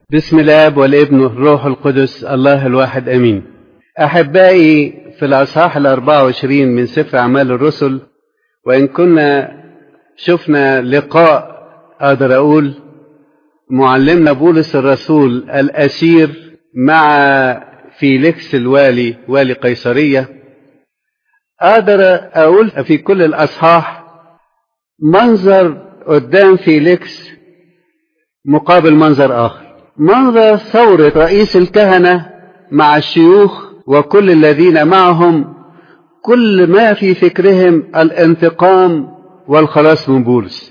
بسم الآب والابن والروح القدس الله الواحد أمين. أحبائي، في الأصحاح 24 من سفر أعمال الرسل، وإن كنا شفنا لقاء أقدر أقول معلمنا بولس الرسول الأسير مع فيليكس والي قيصرية، أقدر أقول في كل الأصحاح منظر قدام فيليكس مقابل منظر آخر، منظر ثورة رئيس الكهنة مع الشيوخ وكل الذين معهم، كل ما في فكرهم الانتقام والخلاص من بولس.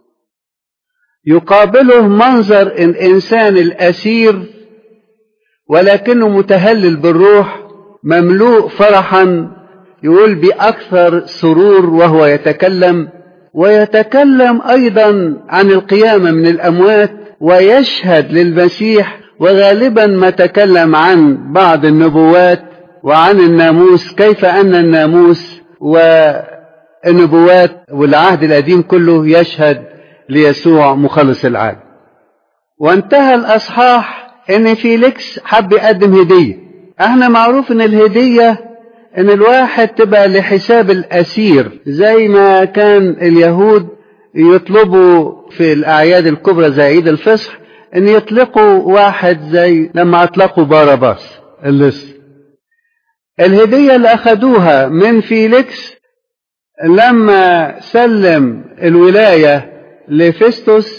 يقابله منظر الإنسان الأسير ولكنه متهلل بالروح، مملوء فرحا، يقول بأكثر سرور وهو يتكلم أيضا عن القيامة من الأموات، ويشهد للمسيح، وغالبا ما تكلم عن بعض النبوات وعن الناموس، كيف أن الناموس والنبوات والعهد القديم كله يشهد ليسوع مخلص العالم. وانتهى الأصحاح إن فيليكس حب يقدم هدية. احنا معروف إن الهدية إن الواحد تبقى لحساب الأسير، زي ما كان اليهود يطلبوا في الأعياد الكبرى زي عيد الفصح إن يطلقوا واحد زي لما أطلقوا باراباس اللص. الهدية اللي أخذوها من فيليكس لما سلم الولاية لفيستوس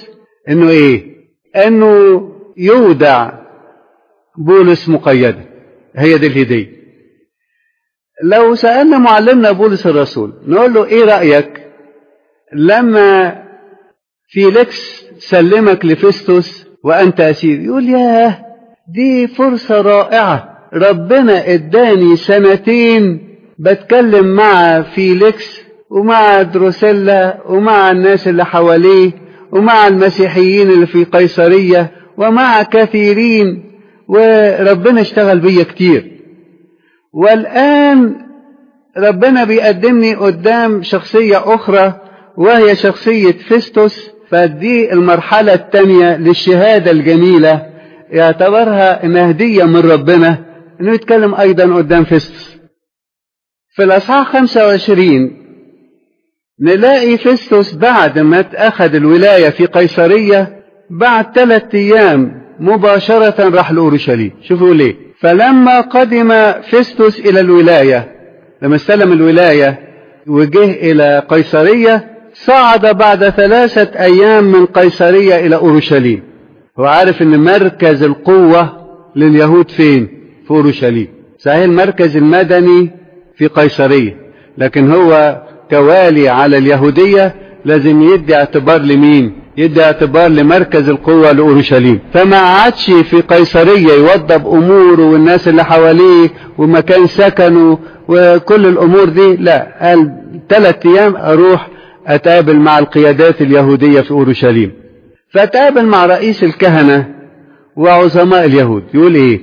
إنه يودع بولس مقيدا. هي دي الهدية. لو سألنا معلمنا بولس الرسول نقول له إيه رأيك لما فيليكس سلمك لفيستوس وأنت أسير؟ يقول ياه، دي فرصة رائعة، ربنا اداني 2 سنين بتكلم مع فيليكس ومع دروسيلا ومع الناس اللي حواليه ومع المسيحيين اللي في قيصرية ومع كثيرين، وربنا اشتغل بيا كتير، والآن ربنا بيقدمني قدام شخصية أخرى وهي شخصية فيستوس. فدي المرحلة الثانية للشهادة الجميلة، يعتبرها إنها هدية من ربنا إنه يتكلم أيضا قدام فيستوس. في الأصحاح 25 نلاقي فيستوس بعد ما أخذ الولاية في قيصرية بعد 3 أيام مباشرة راح لأورشليم. شوفوا ليه. فلما قدم فيستوس إلى الولاية، لما استلم الولاية وجه إلى قيصرية، صعد بعد 3 أيام من قيصرية إلى أورشليم. هو عارف أن مركز القوة لليهود فين؟ في أورشليم. صحيح المركز المدني في قيصرية، لكن هو كوالي على اليهودية لازم يدي اعتبار لمين؟ يدي اعتبار لمركز القوة لأورشليم. فما عادش في قيصرية يوضب أموره والناس اللي حواليه ومكان سكنه وكل الأمور دي، لا، قال 3 أيام أروح أتقابل مع القيادات اليهودية في أورشليم. فأتقابل مع رئيس الكهنة وعظماء اليهود. يقول إيه؟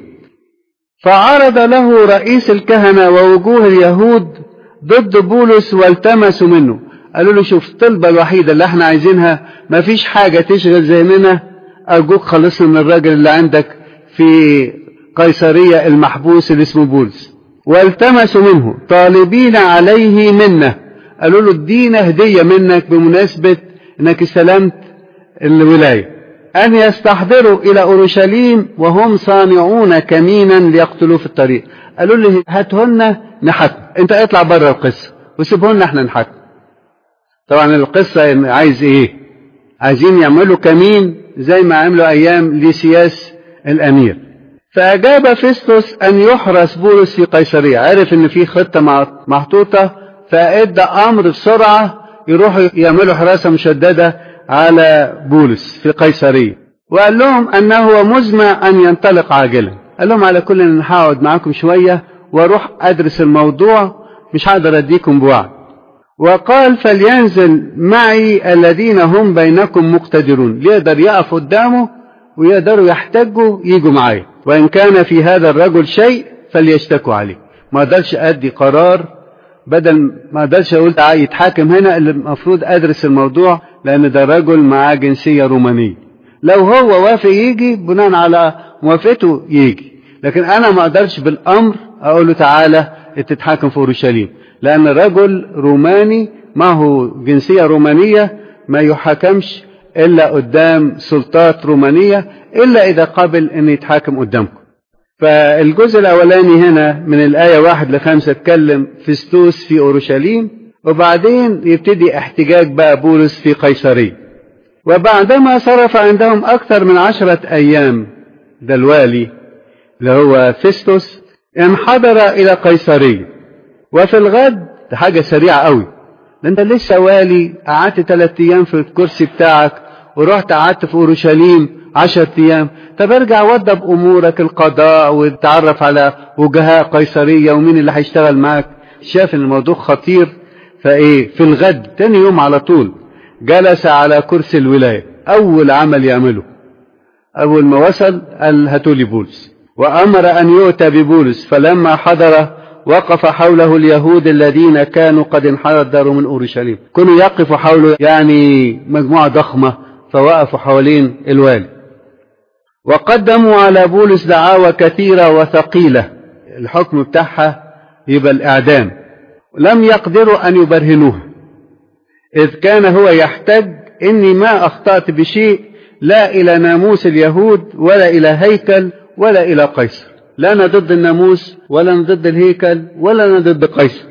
فعرض له رئيس الكهنة ووجوه اليهود ضد بولس والتمسوا منه. قالوا له شوف، الطلبة الوحيدة اللي احنا عايزينها، ما فيش حاجة تشغل ذهننا، أرجوك خلصنا من الراجل اللي عندك في قيصرية المحبوس اللي اسمه بولس. والتمسوا منه طالبين عليه منه. قالوا له ادينا هدية منك بمناسبة انك استلمت الولاية، ان يستحضروا الى اورشليم وهم صانعون كمينا ليقتلوه في الطريق. قالوا له هاتهن نحكم، انت اطلع بره القصة وسيبهن احنا نحكم. طبعا القصة عايز ايه؟ عايزين يعملوا كمين زي ما عملوا ايام ليسياس الامير. فاجاب فيستوس ان يحرس بولس في قيصرية. عرف ان في خطة محطوطة، فادى امر بسرعة يروحوا يعملوا حراسة مشددة على بولس في قيصرية، وقال لهم انه مزمع ان ينطلق عاجلا. قال لهم على كل ان هقعد معاكم شوية واروح ادرس الموضوع، مش هقدر اديكم بوعد. وقال فلينزل معي الذين هم بينكم مقتدرون، يقدر يقف قدامه ويقدروا يحتجوا يجوا معايا، وان كان في هذا الرجل شيء فليشتكوا عليه. ما اقدرش ادي قرار، بدل ما اقدرش اقول يتحاكم هنا، اللي المفروض ادرس الموضوع، لان ده رجل معاه جنسية رومانية. لو هو وافق يجي بناء على موافقته يجي، لكن أنا ما أقدرش بالأمر أقول له تعالى تتحاكم في أورشليم، لأن رجل روماني معه جنسية رومانية ما يحاكمش إلا قدام سلطات رومانية إلا إذا قبل أن يتحاكم قدامكم. فالجزء الأولاني هنا من الآية 1-5 اتكلم فيستوس في أورشليم، وبعدين يبتدي احتجاج بقى بولس في قيصرية. وبعدما صرف عندهم أكثر من 10 أيام، ده الوالي اللي هو فيستوس انحدر إلى قيصرية. وفي الغد، ده حاجة سريعة قوي، ده انت لسه والي قعدت 3 أيام في الكرسي بتاعك ورحت قعدت في أورشليم 10 أيام، طب ارجع وضب أمورك القضاء وتتعرف على وجهاء قيصرية ومين اللي هيشتغل معاك. شاف ان الموضوع خطير، فايه في الغد تاني يوم على طول جلس على كرسي الولاية. أول عمل يعمله أول ما وصل قال هاتولي بولس، وأمر أن يؤتى ببولس. فلما حضر وقف حوله اليهود الذين كانوا قد انحدروا من أورشليم. كانوا يقفوا حوله، يعني مجموعة ضخمة، فوقفوا حوالين الوالي وقدموا على بولس دعاوى كثيرة وثقيلة، الحكم بتاعها يبقى الإعدام. لم يقدروا أن يبرهنوها، إذ كان هو يحتج إني ما أخطأت بشيء، لا إلى ناموس اليهود ولا إلى هيكل ولا إلى قيصر. لا أنا ضد الناموس ولا أنا ضد الهيكل ولا أنا ضد قيصر.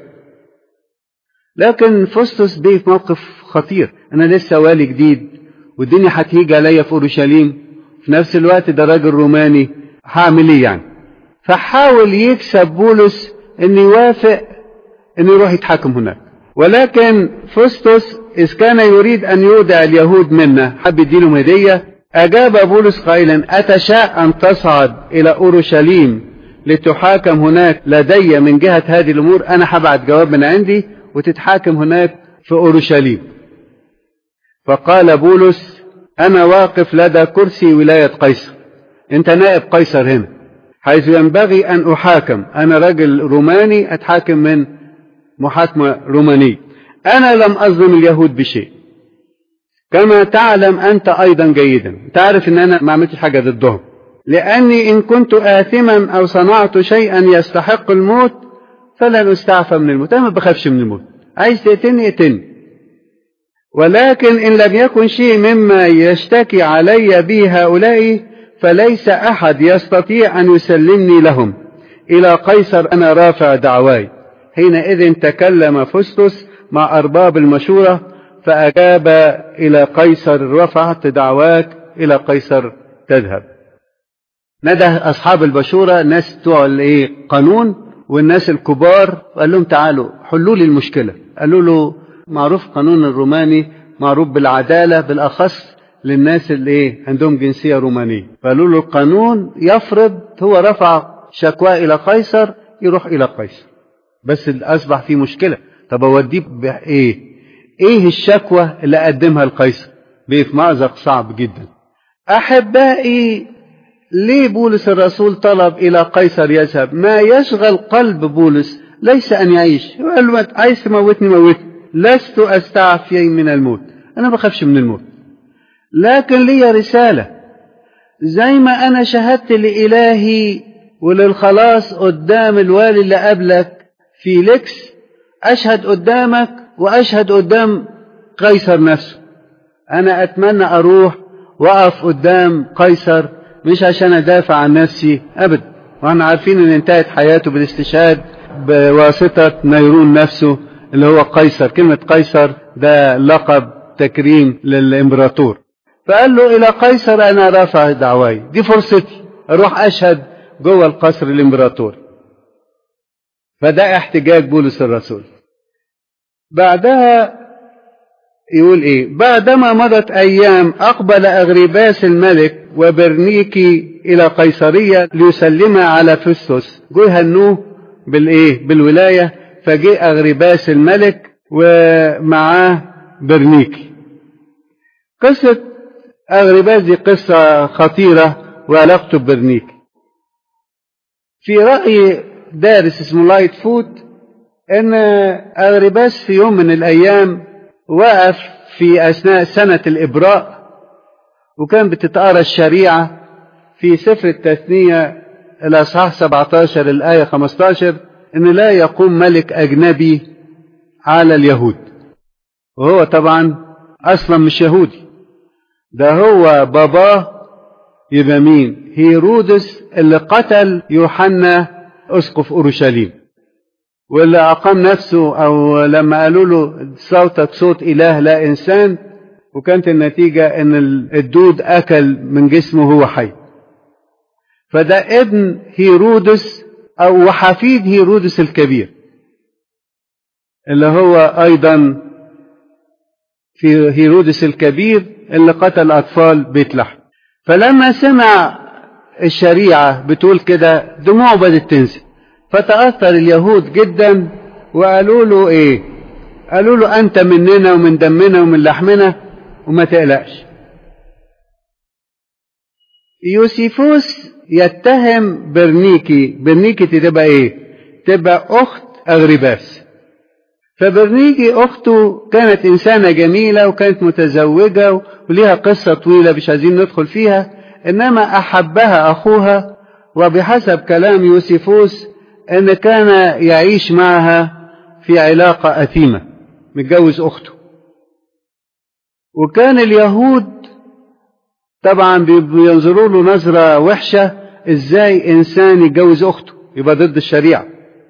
لكن فستس بيه في موقف خطير، أنا لسه والي جديد والدنيا هتيجي عليا في أورشليم، في نفس الوقت ده راجل روماني، هعمل إيه يعني؟ فحاول يكسب بولس إن يوافق إن يروح يتحاكم هناك. ولكن فستس إذ كان يريد أن يودع اليهود منا، حب يديلهم هدية، أجاب بولس قائلا أتشاء أن تصعد إلى أورشليم لتحاكم هناك لدي من جهة هذه الأمور؟ أنا هبعت جواب من عندي وتتحاكم هناك في أورشليم. فقال بولس أنا واقف لدى كرسي ولاية قيصر، أنت نائب قيصر هنا، حيث ينبغي أن أحاكم. أنا رجل روماني أتحاكم من محاكمة رومانية، أنا لم أظلم اليهود بشيء، كما تعلم أنت أيضا جيدا، تعرف أن أنا ما عملتش حاجة ضدهم، لأني إن كنت آثما أو صنعت شيئا يستحق الموت فلن أستعفى من الموت. أنا ما بخافش من الموت، عايز تقتلني اقتلني، ولكن إن لم يكن شيء مما يشتكي علي به هؤلاء فليس أحد يستطيع أن يسلمني لهم. إلى قيصر أنا رافع دعواي. حينئذ تكلم فستس مع أرباب المشورة فأجاب إلى قيصر رفعت دعواك إلى قيصر تذهب. ندى أصحاب المشورة، الناس بتوع قانون والناس الكبار، وقال لهم تعالوا حلوا لي المشكلة. قالوا له معروف قانون الروماني معروف بالعدالة، بالأخص للناس اللي عندهم جنسية رومانية. فقالوا له القانون يفرض، هو رفع شكوى إلى قيصر يروح إلى قيصر، بس أصبح في مشكلة. طب أوديه بإيه؟ إيه الشكوى اللي قدمها القيصر؟ بيه في مأزق صعب جدا. أحبائي، ليه بولس الرسول طلب إلى قيصر يذهب؟ ما يشغل قلب بولس ليس أن يعيش. قال له عايز تموتني موتني، لست أستعفي من الموت، أنا ما بخافش من الموت، لكن لي رسالة. زي ما أنا شهدت لإلهي وللخلاص قدام الوالي اللي قبلك فيليكس، أشهد قدامك وأشهد قدام قيصر نفسه. أنا أتمنى أروح وأقف قدام قيصر، مش عشان أدافع عن نفسي أبدا، وأنا عارفين أن انتهت حياته بالاستشهاد بواسطة نيرون نفسه اللي هو قيصر. كلمة قيصر ده لقب تكريم للإمبراطور. فقال له إلى قيصر أنا رافع دعواي، دي فرصتي أروح أشهد جوه القصر الإمبراطور. فده احتجاج بولس الرسول. بعدها يقول إيه؟ بعدما مضت أيام أقبل أغريباس الملك وبرنيكي إلى قيصرية ليسلمها على فستس. جه هنوه بالولاية، فجاء أغريباس الملك ومعاه برنيكي. قصة أغريباس دي قصة خطيرة وعلاقته ببرنيكي. في رأي دارس اسمه لايت فوت أن أغريباس في يوم من الأيام وقف في أثناء سنة الإبراء وكان بتتقرأ الشريعة في سفر التثنية الأصحاح 17 الآية 15 إن لا يقوم ملك أجنبي على اليهود. وهو طبعا أصلا مش يهودي، ده هو باباه يبقى مين؟ هيرودس اللي قتل يوحنا أسقف أورشليم، واللي أقام نفسه، أو لما قالوا له صوتك صوت إله لا إنسان، وكانت النتيجة إن الدود أكل من جسمه هو حي. فده ابن هيرودس أو وحفيد هيرودس الكبير، اللي هو أيضا في هيرودس الكبير اللي قتل أطفال بيت لحم. فلما سمع الشريعة بتقول كده دموعه بدت تنزل، فتأثر اليهود جدا وقالوا له إيه؟ قالوا له أنت مننا ومن دمنا ومن لحمنا وما تقلقش. يوسيفوس يتهم برنيكي تبقى إيه؟ تبقى أخت أغرباس. فبرنيكي أخته كانت إنسانة جميلة وكانت متزوجة وليها قصة طويلة مش عايزين ندخل فيها، إنما أحبها أخوها، وبحسب كلام يوسيفوس إن كان يعيش معها في علاقة أثيمة، متجوز أخته. وكان اليهود طبعا بينظروا له نظرة وحشة، إزاي إنسان يتجوز أخته؟ يبقى ضد الشريعة.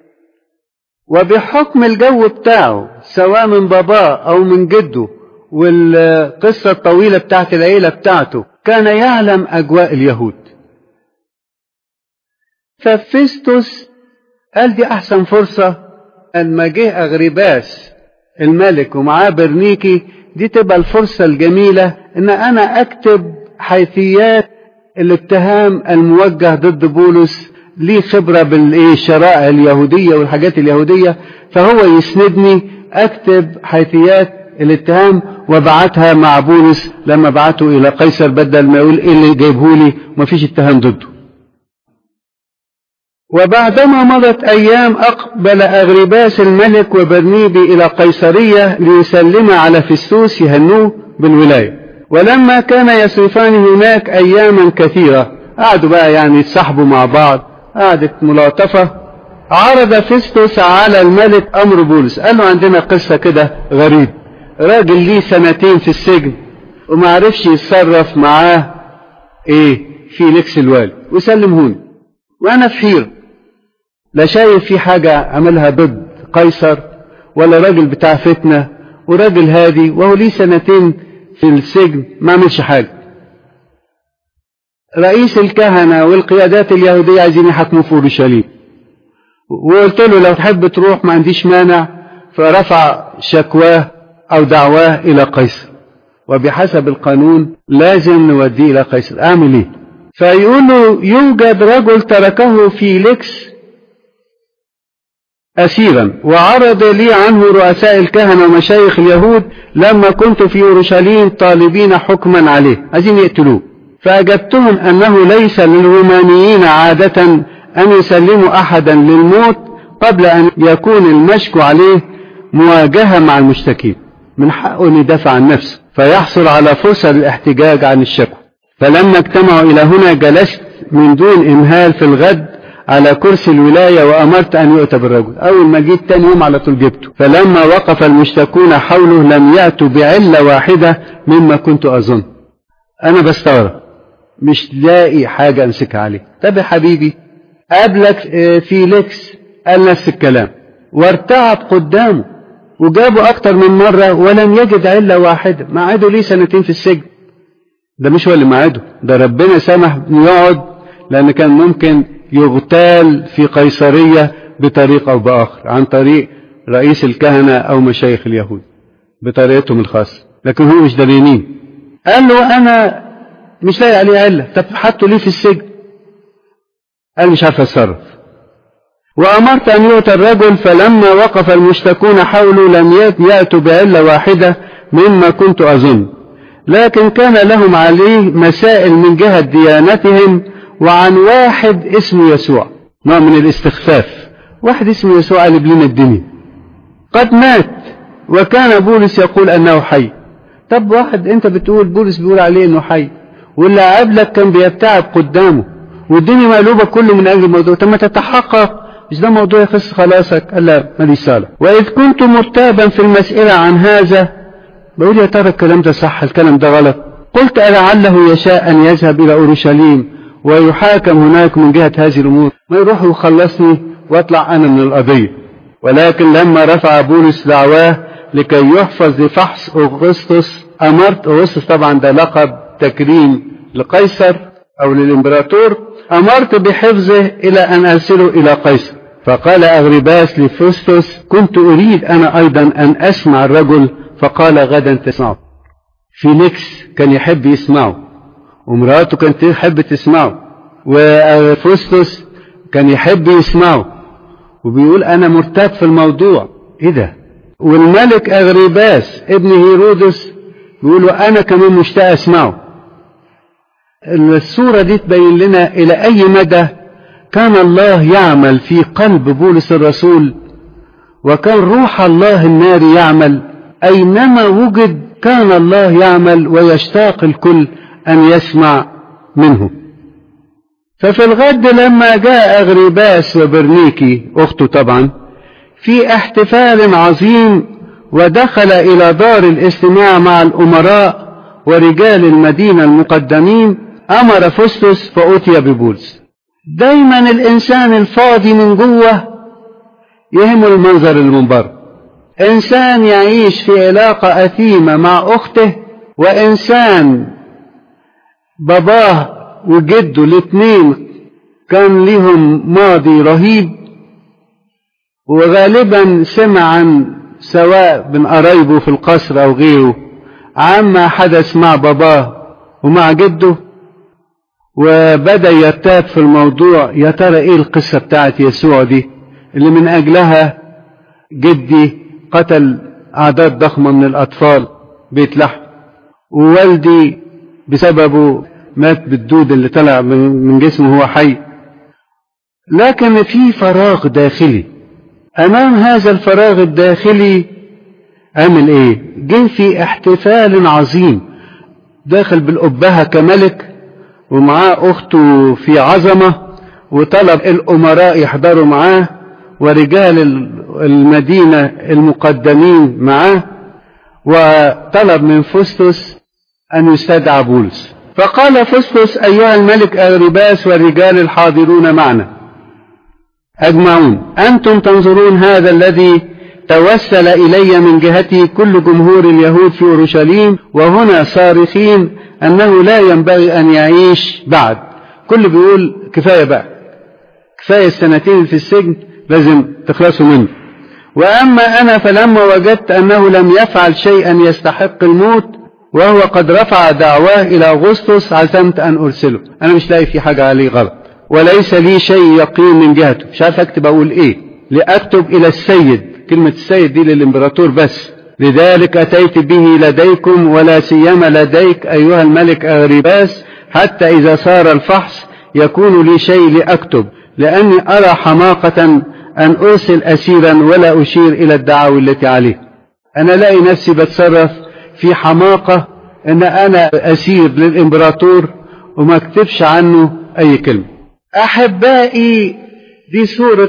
وبحكم الجو بتاعه سواء من باباه أو من جده والقصة الطويلة بتاعت العيلة بتاعته، كان يعلم أجواء اليهود. ففيستوس قال دي أحسن فرصة، لما جه أغرباس الملك ومعاه برنيكي، دي تبقى الفرصة الجميلة إن أنا أكتب حيثيات الاتهام الموجه ضد بولس، ليه خبرة بالشرائع اليهودية والحاجات اليهودية، فهو يسندني أكتب حيثيات الاتهام وبعتها مع بولس لما بعته إلى قيصر، بدل ما يقول إيه اللي جايبهولي ومفيش اتهام ضده. وبعدما مضت أيام أقبل أغرباس الملك وبرنيبي إلى قيصرية ليسلم على فيستوس يهنوه بالولاية. ولما كان يصرفان هناك أياما كثيرة، قعدوا بقى يعني يتصاحبوا مع بعض، قعدت ملاطفة، عرض فيستوس على الملك أمر بولس. قال له عندنا قصة كده غريب، راجل ليه 2 في السجن وما عرفش يتصرف معاه فيليكس الوالي وسلمهوني، وأنا في حيرة، لا شايف في حاجة عملها ضد قيصر ولا راجل بتاع فتنة، وراجل هادي وهو ليه 2 في السجن ما عملش حاجة. رئيس الكهنة والقيادات اليهودية عايزين يحكموا في أورشليم، وقلت له لو تحب تروح ما عنديش مانع. فرفع شكواه أو دعواه إلى قيصر، وبحسب القانون لازم نوديه إلى قيصر. أعمل إيه؟ فيقول له يوجد رجل تركه فيليكس أسيرا، وعرض لي عنه رؤساء الكهنة ومشايخ اليهود لما كنت في أورشليم طالبين حكما عليه، عايزين يقتلوه. فأجبتهم أنه ليس للرومانيين عادة أن يسلموا أحدا للموت قبل أن يكون المشكو عليه مواجهة مع المشتكين، من حقه أن يدافع عن نفسه فيحصل على فرصة للاحتجاج عن الشكوى. فلما اجتمعوا إلى هنا جلست من دون إمهال في الغد على كرسي الولاية وأمرت أن يؤتى بالرجل. أول ما جيت تاني يوم على طول جبته. فلما وقف المشتكون حوله لم يأتوا بعلة واحدة مما كنت أظن. أنا بستغرب، مش لاقي حاجة أمسك عليه. طب يا حبيبي قابلك فيليكس قال نفس الكلام وارتعب قدامه، وجابوا أكتر من مرة ولم يجد علة واحدة. معاده ليه 2 في السجن؟ ده مش هو اللي معاده، ده ربنا سمح يقعد، لأن كان ممكن يغتال في قيصرية بطريقة أو بآخر عن طريق رئيس الكهنة أو مشايخ اليهود بطريقتهم الخاصة، لكن هم مش دارينين. قال له أنا مش لاقي عليه علة. طب حطوا ليه في السجن؟ قال مش عارف أتصرف. وأمرت أن يؤتى الرجل، فلما وقف المشتكون حوله لم يأتوا بعلة واحدة مما كنت أظن، لكن كان لهم عليه مسائل من جهة ديانتهم وعن واحد اسمه يسوع، نوع من الاستخفاف. واحد اسمه يسوع قلب لنا الدنيا، قد مات وكان بولس يقول أنه حي. طب واحد أنت بتقول بولس بيقول عليه أنه حي، واللي قبلك كان بيبتعب قدامه، والدنيا مقلوبة كله من أجل الموضوع. طب ما تتحقق، مش ده موضوع يخص خلاصك؟ قال لا، ماليش صالح. وإذ كنت مرتابا في المسألة عن هذا، بقول يا ترى الكلام ده صح الكلام ده غلط، قلت ألعله يشاء أن يذهب إلى أورشليم ويحاكم هناك من جهة هذه الأمور، ما يروح ويخلصني واطلع أنا من القضية. ولكن لما رفع بولس دعواه لكي يحفظ لفحص أغسطس، أمرت أغسطس، طبعا ده لقب تكريم لقيصر أو للإمبراطور، أمرت بحفظه إلى أن أرسله إلى قيصر. فقال أغرباس لفستس: كنت أريد أنا أيضا أن أسمع الرجل، فقال: غدا تسمعه. فيليكس كان يحب يسمعه، ومراته كانت تحب تسمعه، وفستس كان يحب يسمعه، وبيقول أنا مرتاب في الموضوع. إيه ده؟ والملك أغرباس ابن هيرودس بيقول أنا كمان مشتاق أسمعه. الصورة دي تبين لنا إلى أي مدى كان الله يعمل في قلب بولس الرسول، وكان روح الله الناري يعمل أينما وجد. كان الله يعمل ويشتاق الكل أن يسمع منه. ففي الغد لما جاء أغرباس وبرنيكي أخته طبعا في احتفال عظيم، ودخل إلى دار الاستماع مع الأمراء ورجال المدينة المقدمين، أمر فستس فأتي ببولس. دايما الإنسان الفاضي من جوه يهم المنظر اللي من بره. إنسان يعيش في علاقة أثيمة مع أخته، وإنسان باباه وجده الاثنين كان لهم ماضي رهيب، وغالبا سمع عن سواء من قرايبه في القصر أو غيره عما حدث مع باباه ومع جده، وبدأ يرتاب في الموضوع. يا ترى ايه القصة بتاعت يسوع دي اللي من اجلها جدي قتل اعداد ضخمة من الاطفال بيت لحم، ووالدي بسببه مات بالدود اللي طلع من جسمه وهو حي. لكن في فراغ داخلي. امام هذا الفراغ الداخلي عمل ايه؟ جه في احتفال عظيم داخل بالأبهة كملك، ومعاه أخته في عظمة، وطلب الأمراء يحضروا معاه ورجال المدينة المقدمين معاه، وطلب من فستس أن يستدعى بولس. فقال فستس: أيها الملك أغرباس والرجال الحاضرون معنا أجمعون، أنتم تنظرون هذا الذي توسل إلي من جهتي كل جمهور اليهود في أورشليم، وهنا صارخين أنه لا ينبغي أن يعيش بعد. كل بيقول كفاية بقى، كفاية السنتين في السجن، لازم تخلصوا منه. وأما أنا فلما وجدت أنه لم يفعل شيئا يستحق الموت، وهو قد رفع دعواه إلى أغسطس، عزمت أن أرسله. أنا مش لاقي في حاجة عليه غلط، وليس لي شيء يقين من جهته. مش عارف أكتب أقول إيه، لأكتب إلى السيد، كلمة السيد دي للإمبراطور بس. لذلك أتيت به لديكم، ولا سيما لديك أيها الملك أغرباس، حتى إذا صار الفحص يكون لي شيء لأكتب، لأني أرى حماقة أن أرسل أسيرا ولا أشير إلى الدعاوى التي عليه. أنا لاقي نفسي بتصرف في حماقة أن أنا أسير للإمبراطور وما أكتبش عنه أي كلمة. أحبائي، دي صورة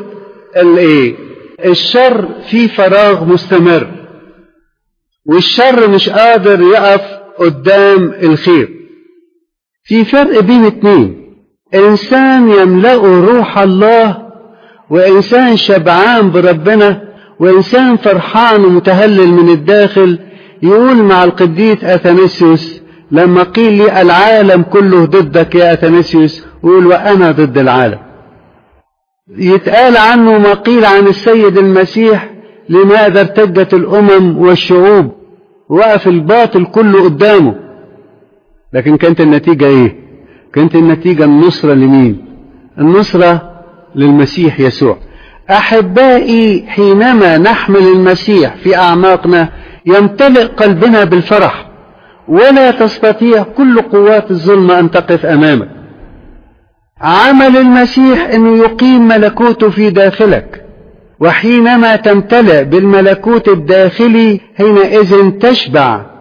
الشر في فراغ مستمر، والشر مش قادر يقف قدام الخير. في فرق بين اتنين: إنسان يملأه روح الله، وإنسان شبعان بربنا، وإنسان فرحان ومتهلل من الداخل. يقول مع القديس أثناسيوس لما قيل لي العالم كله ضدك يا أثناسيوس، يقول وأنا ضد العالم. يتقال عنه ما قيل عن السيد المسيح: لماذا ارتدت الأمم والشعوب؟ وقف الباطل كله قدامه. لكن كانت النتيجة ايه؟ كانت النتيجة النصرة لمين؟ النصرة للمسيح يسوع. أحبائي، حينما نحمل المسيح في أعماقنا يمتلئ قلبنا بالفرح، ولا تستطيع كل قوات الظلمة أن تقف أمامك. عمل المسيح أنه يقيم ملكوته في داخلك، وحينما تمتلئ بالملكوت الداخلي حينئذ تشبع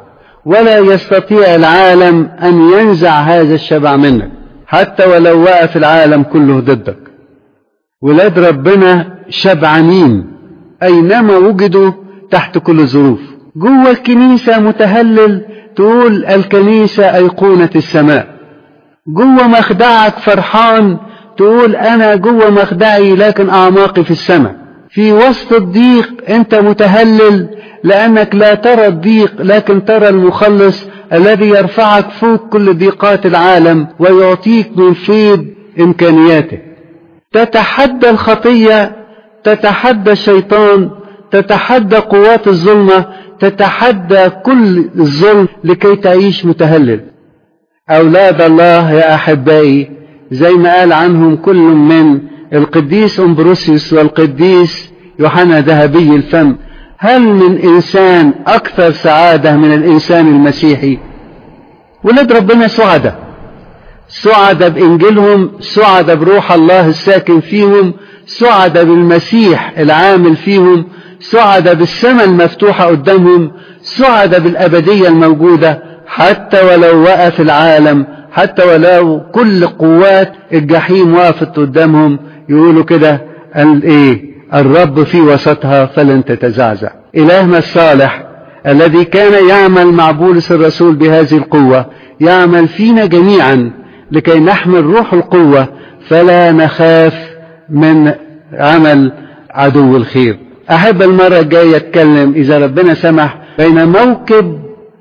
ولا يستطيع العالم أن ينزع هذا الشبع منك حتى ولو وقف العالم كله ضدك. ولاد ربنا شبعانين أينما وجدوا تحت كل الظروف. جوه الكنيسة متهلل تقول الكنيسة أيقونة السماء. جوه مخدعك فرحان تقول أنا جوه مخدعي لكن أعماقي في السماء. في وسط الضيق أنت متهلل لأنك لا ترى الضيق لكن ترى المخلص الذي يرفعك فوق كل ضيقات العالم ويعطيك من فيض إمكانياته. تتحدى الخطية، تتحدى الشيطان، تتحدى قوات الظلمة، تتحدى كل الظلم لكي تعيش متهلل. أولاد الله يا أحبائي زي ما قال عنهم كل من القديس أمبروسيوس والقديس يوحنا ذهبي الفم، هل من إنسان أكثر سعادة من الإنسان المسيحي؟ ولاد ربنا سعداء بإنجيلهم، سعداء بروح الله الساكن فيهم، سعداء بالمسيح العامل فيهم، سعداء بالسماء المفتوحة قدامهم، سعداء بالأبدية الموجودة حتى ولو وقف العالم، حتى ولو كل قوات الجحيم وقفت قدامهم. يقولوا كده الرب في وسطها فلن تتزعزع. إلهنا الصالح الذي كان يعمل مع بولس الرسول بهذه القوة يعمل فينا جميعا لكي نحمل روح القوة فلا نخاف من عمل عدو الخير. أحب المرة الجاية أتكلم إذا ربنا سمح بين موكب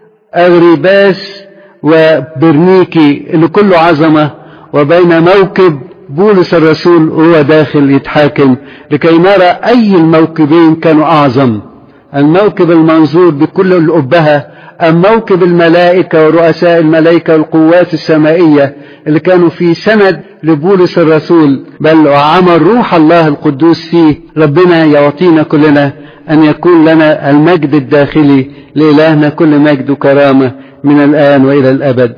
أغريباس وبرنيكي اللي كله عظمة، وبين موكب بولس الرسول وهو داخل يتحاكم، لكي نرى أي الموكبين كانوا أعظم، الموكب المنظور بكل الأبهة أم موكب الملائكة ورؤساء الملائكة والقوات السمائية اللي كانوا في سند لبولس الرسول، بل وعمل روح الله القدوس فيه. ربنا يعطينا كلنا أن يكون لنا المجد الداخلي، لإلهنا كل مجد وكرامة من الآن وإلى الأبد.